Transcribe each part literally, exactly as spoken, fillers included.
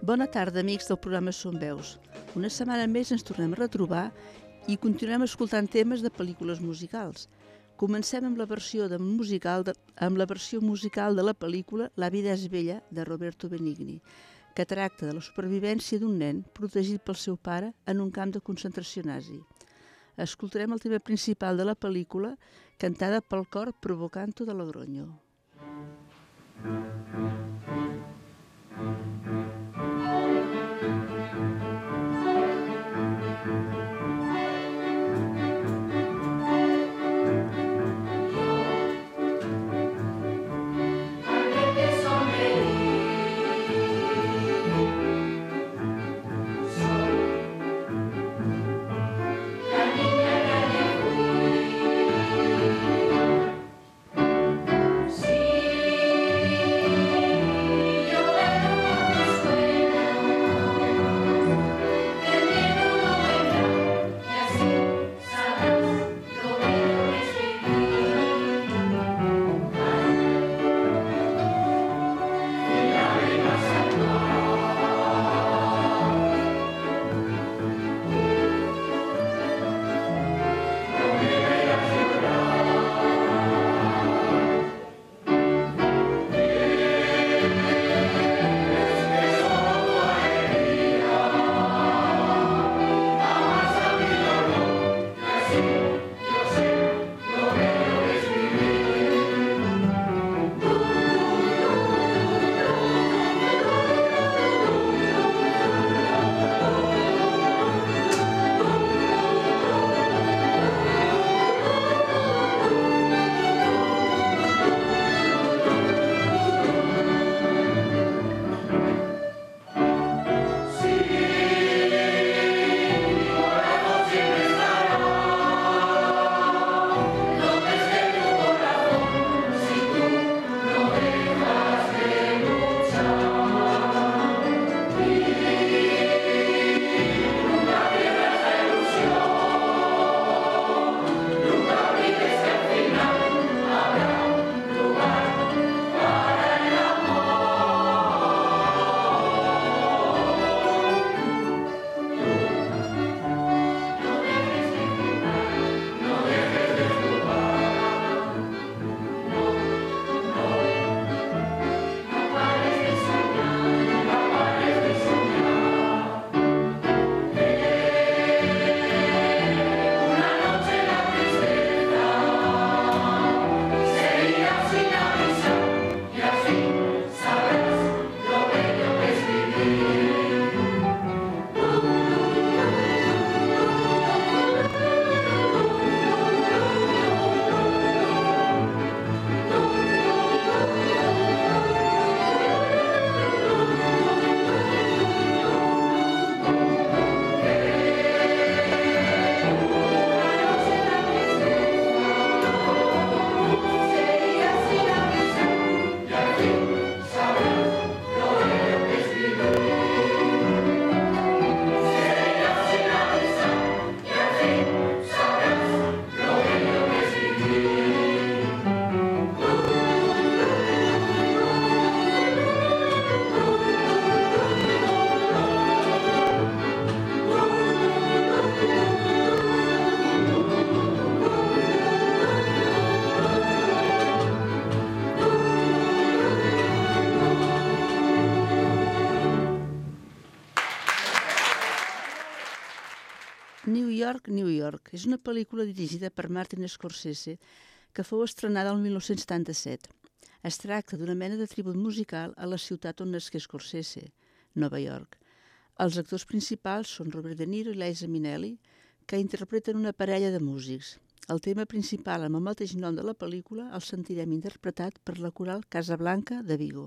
Bona tarda, amics del programa Som Veus. Una setmana més ens tornem a retrobar i continuem escoltant temes de pel·lícules musicals. Comencem amb la versió, de musical de, amb la versió musical de la pel·lícula La vida és bella, de Roberto Benigni, que tracta de la supervivència d'un nen protegit pel seu pare en un camp de concentració nazi. Escoltarem el tema principal de la pel·lícula, cantada pel cor Provocanto de Logroño. New York, New York és una pel·lícula dirigida per Martin Scorsese que fou estrenada el mil nou-cents setanta-set. Es tracta d'una mena de tribut musical a la ciutat on nasqué Scorsese, Nova York. Els actors principals són Robert De Niro i Liza Minnelli, que interpreten una parella de músics. El tema principal amb el mateix nom de la pel·lícula el sentirem interpretat per la coral Casablanca de Vigo.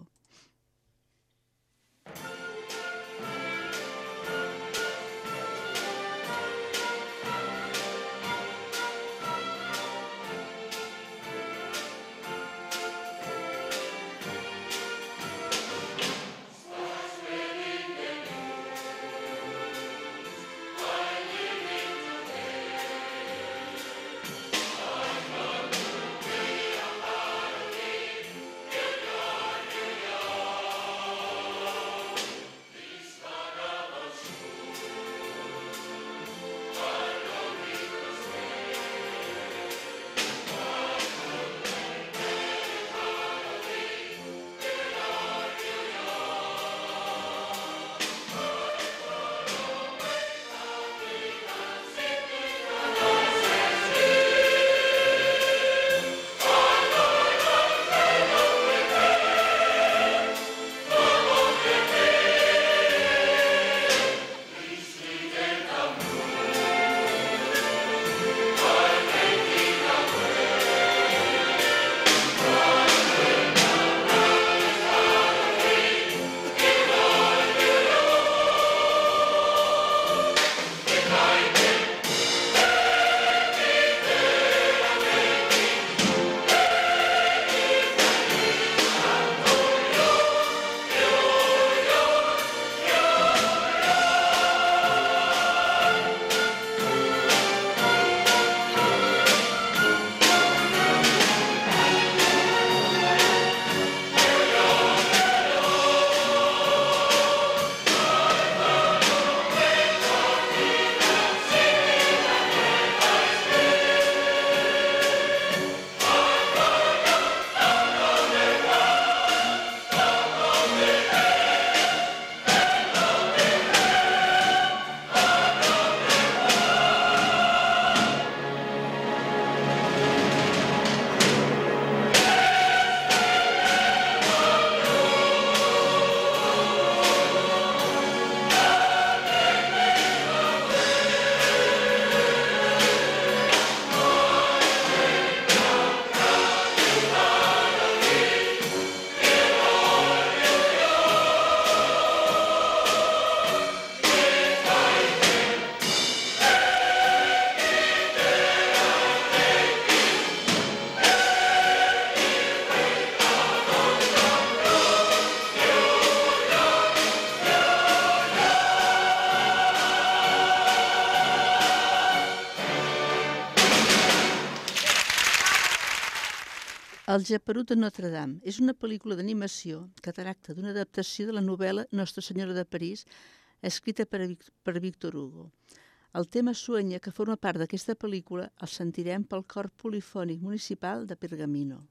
El Geperut de Notre Dame és una pel·lícula d'animació que tracta d'una adaptació de la novel·la Nostra Senyora de París, escrita per, per Victor Hugo. El tema Sueña, que forma part d'aquesta pel·lícula, el sentirem pel cor polifònic municipal de Pergamino.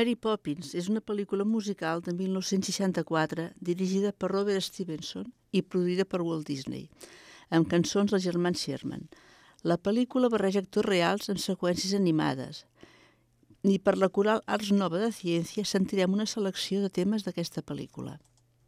Mary Poppins és una pel·lícula musical de mil nou-cents seixanta-quatre dirigida per Robert Stevenson i produïda per Walt Disney, amb cançons dels germans Sherman. La pel·lícula barreja actors reals amb seqüències animades i per la coral Ars Nova de Ciència sentirem una selecció de temes d'aquesta pel·lícula.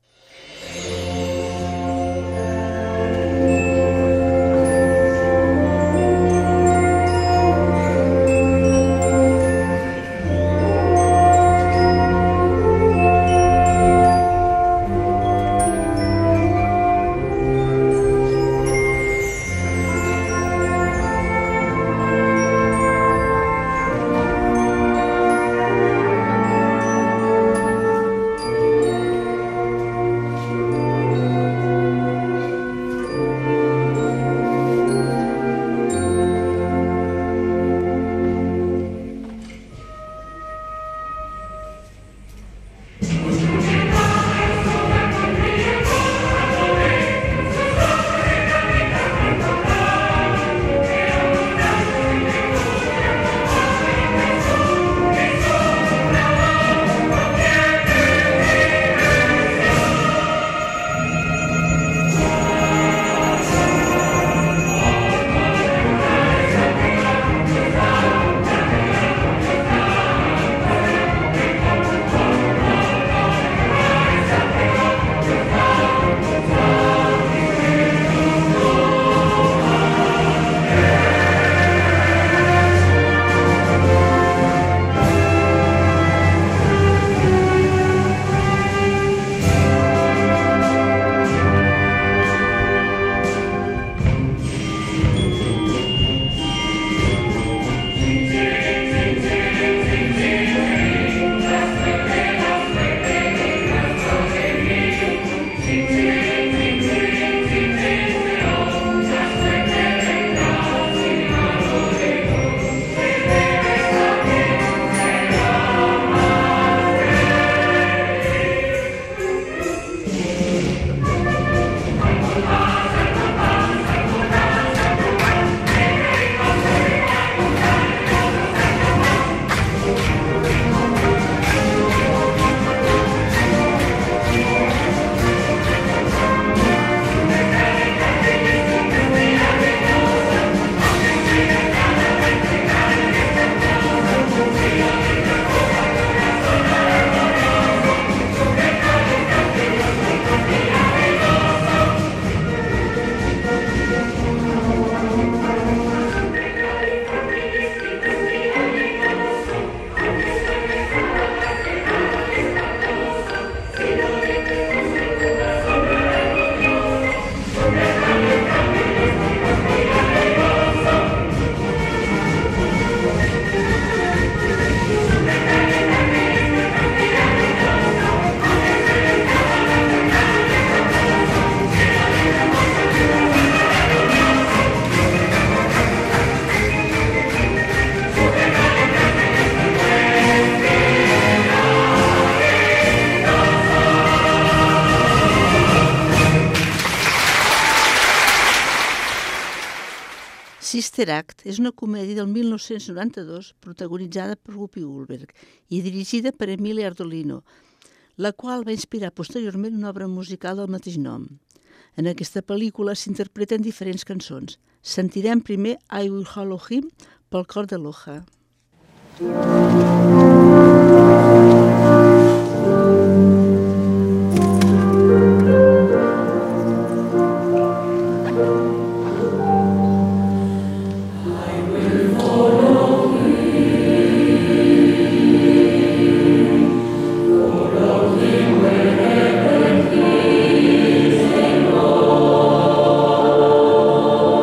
Sister Act és una comèdia del mil nou-cents noranta-dos protagonitzada per Whoopi Goldberg i dirigida per Emily Ardolino, la qual va inspirar posteriorment una obra musical del mateix nom. En aquesta pel·lícula s'interpreten diferents cançons. Sentirem primer I Will Follow Him pel cor de Loja.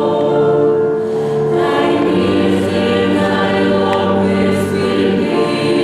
Be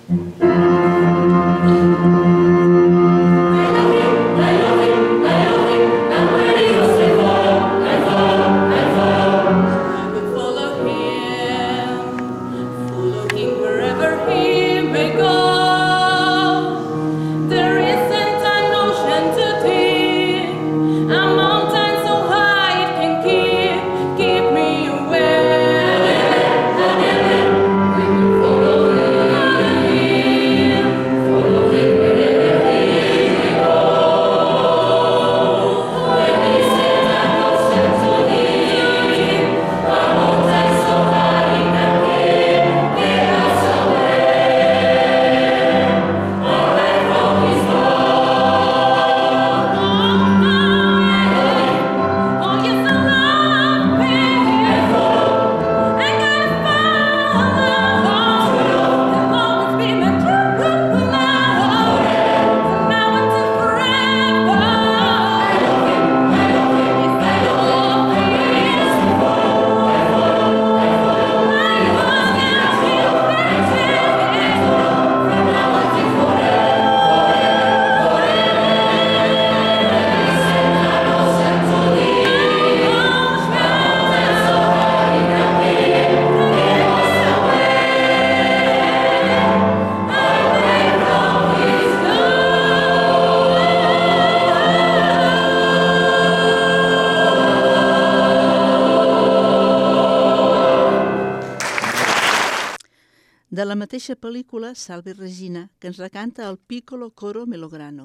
De la mateixa pel·lícula, Salve Regina, que ens recanta el Piccolo Coro Melograno.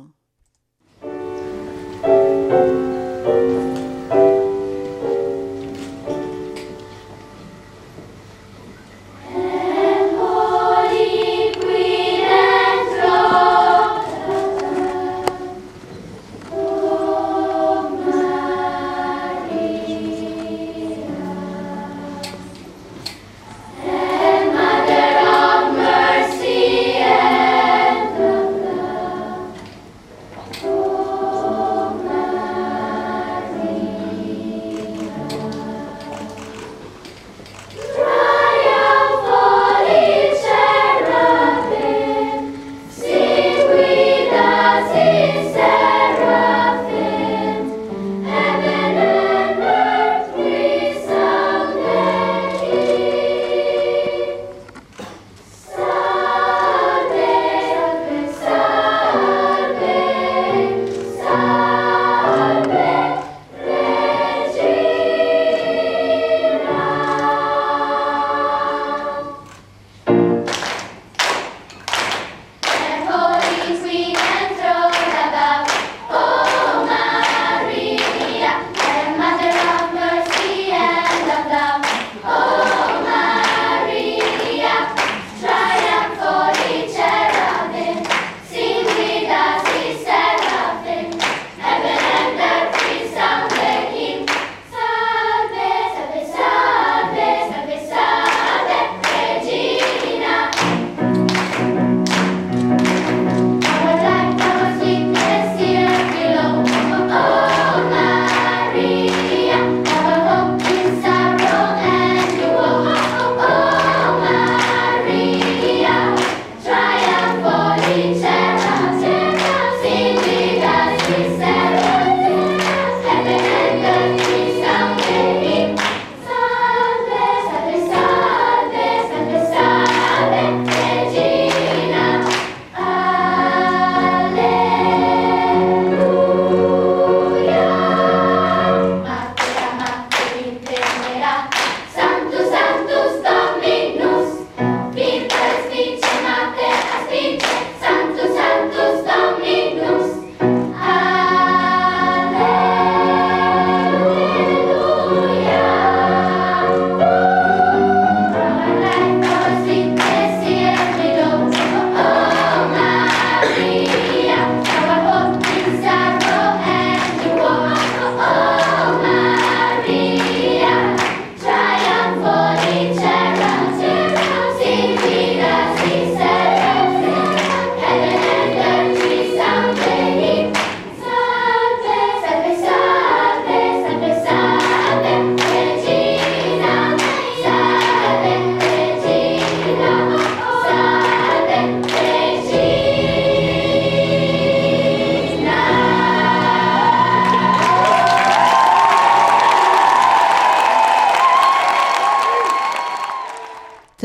Maria.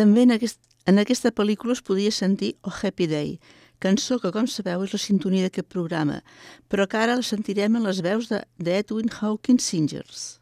També en, aquest, en aquesta pel·lícula es podia sentir Oh Happy Day, cançó que, com sabeu, és la sintonia d'aquest programa, però que ara la sentirem en les veus d'Edwin Hawkins Singers.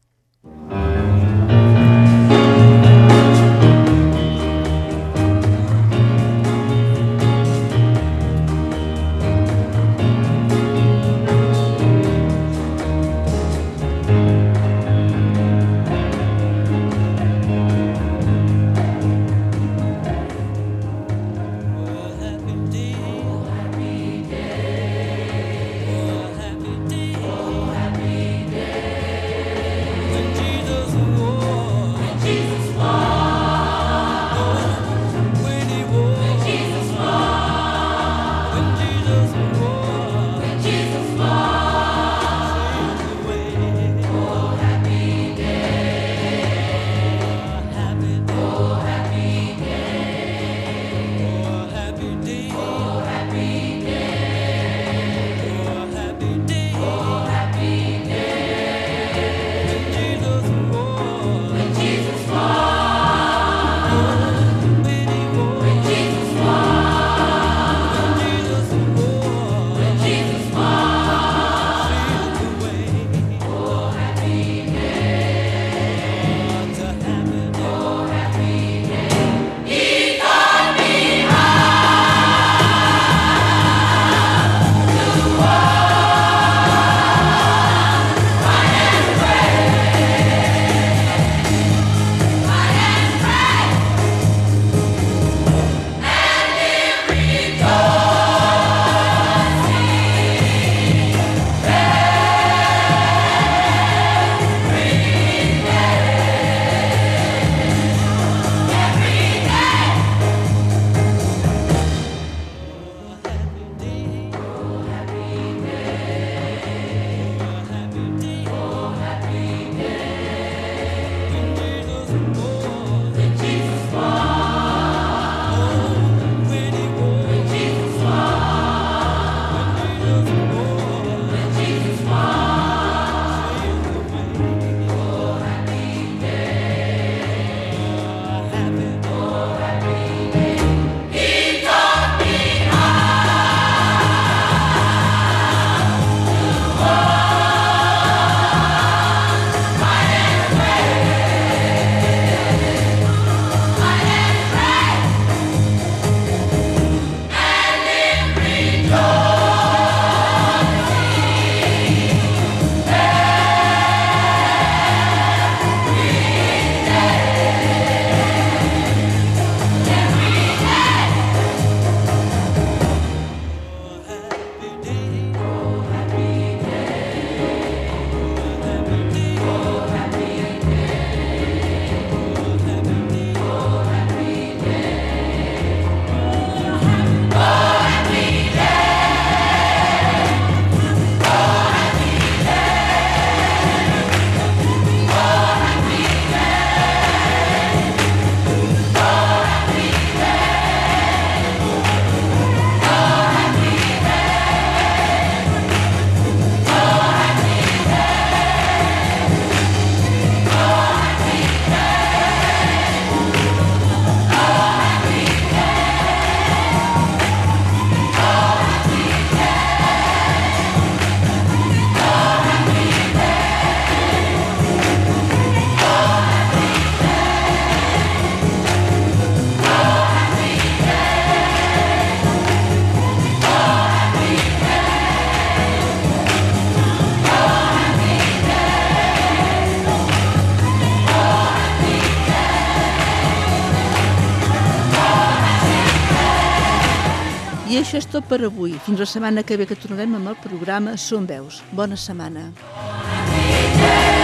I això és tot per avui. Fins la setmana que ve, que tornarem amb el programa Som Veus. Bona setmana.